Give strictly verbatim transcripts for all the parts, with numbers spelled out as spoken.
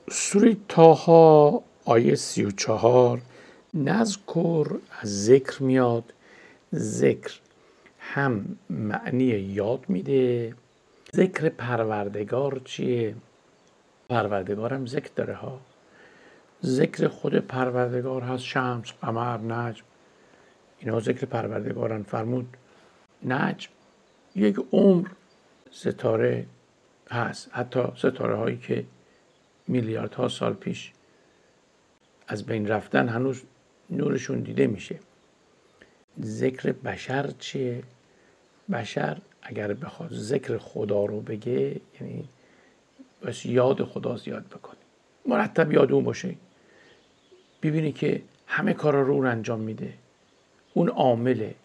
سوره طه آیه سی و چهار نذکر از ذکر میاد. ذکر هم معنی یاد میده. ذکر پروردگار چیه؟ پروردگار هم ذکر داره ها. ذکر خود پروردگار هست، شمس، قمر، نجم، اینا ذکر پروردگارن. فرمود نجم یک عمر ستاره هست، حتی ستاره هایی که میلیاردها سال پیش از بین رفتن هنوز نورشون دیده میشه. ذکر بشر چیه؟ بشر اگر بخواد ذکر خدا رو بگه، یعنی بس یاد خدا زیاد بکنه، مرتب یاد اون باشه، ببینی که همه کارا رو اون انجام میده، اون عامله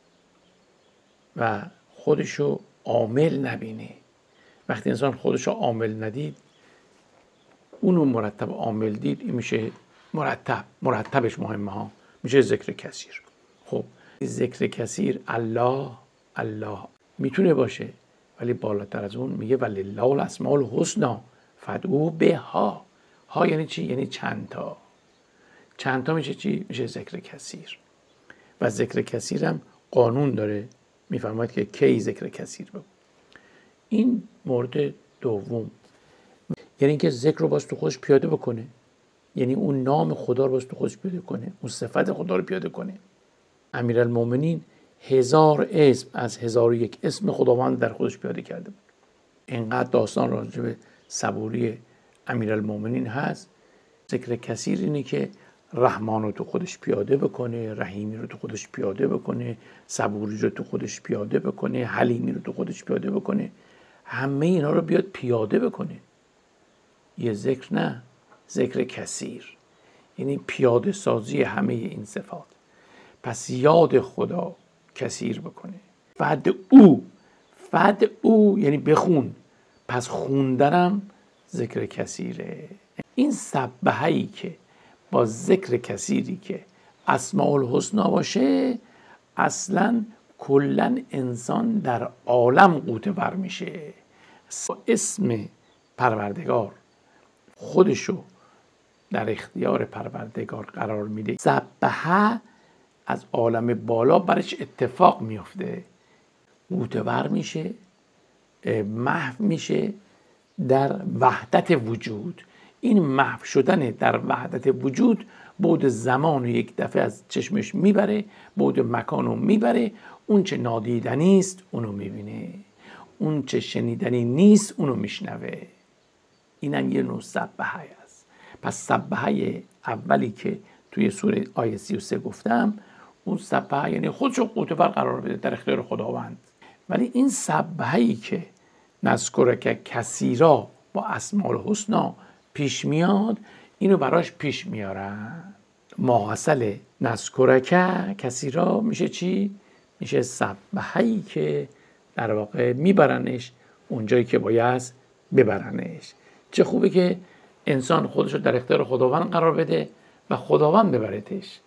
و خودشو عامل نبینه. وقتی انسان خودشو عامل ندید، اونو مرتب عامل دید، این میشه مرتب. مرتبش مهمه ها، میشه ذکر کثیر. خب ذکر کثیر الله الله میتونه باشه، ولی بالاتر از اون میگه ولله الاسماء الحسنی فادعوه بها. ها یعنی چی؟ یعنی چند تا. چند تا میشه چی؟ میشه ذکر کثیر. و ذکر کثیر هم قانون داره، میفرماید که کی ذکر کثیر بکن. این مورد دوم، یعنی اینکه ذکر رو باز تو خودش پیاده بکنه، یعنی اون نام خدا رو باز تو خودش پیاده کنه، اون صفت خدا رو پیاده کنه. امیرالمومنین هزار اسم از هزار و یک اسم خداوند در خودش پیاده کرده بود. اینقدر داستان راجع به صبوری امیرالمومنین هست. ذکر کثیر اینه که رحمان رو تو خودش پیاده بکنه، رحیمی رو تو خودش پیاده بکنه، صبوری رو تو خودش پیاده بکنه، حلیمی رو تو خودش پیاده بکنه. همه اینا رو بیاد پیاده بکنه. یه ذکر نه، ذکر کثیر، یعنی پیاده سازی همه این صفات. پس یاد خدا کثیر بکنه. فد او، فد او یعنی بخون، پس خوندنم ذکر کثیره. این سبحه‌ای که با ذکر کثیری که اسماء الحسنا باشه، اصلا کلا انسان در عالم غوطه ور میشه. اسم پروردگار خودشو در اختیار پروردگار قرار میده. سبحه از عالم بالا برش اتفاق میفته، غوطه ور میشه، محو میشه در وحدت وجود. این محو شدن در وحدت وجود بعد زمان رو یک دفعه از چشمش میبره، بعد مکان رو میبره. اون چه نادیدنی است اونو میبینه، اون چه شنیدنی نیست اونو میشنوه. اینم یه نوع سبحه است. پس سبحه اولی که توی سوره آیه سی و سه گفتم، اون سبحه یعنی خودشو غوطه ور قرار بده در اختیار خداوند. ولی این سبحه‌ای که نذکرک کثیرا با اسماء الحسنا پیش میاد، اینو براش پیش میارن. ماحصل نذکرک کثیرا میشه چی؟ میشه سبحه‌ای که در واقع میبرنش اونجایی که باید ببرنش. چه خوبه که انسان خودشو در اختیار خداوند قرار بده و خداوند ببرتش.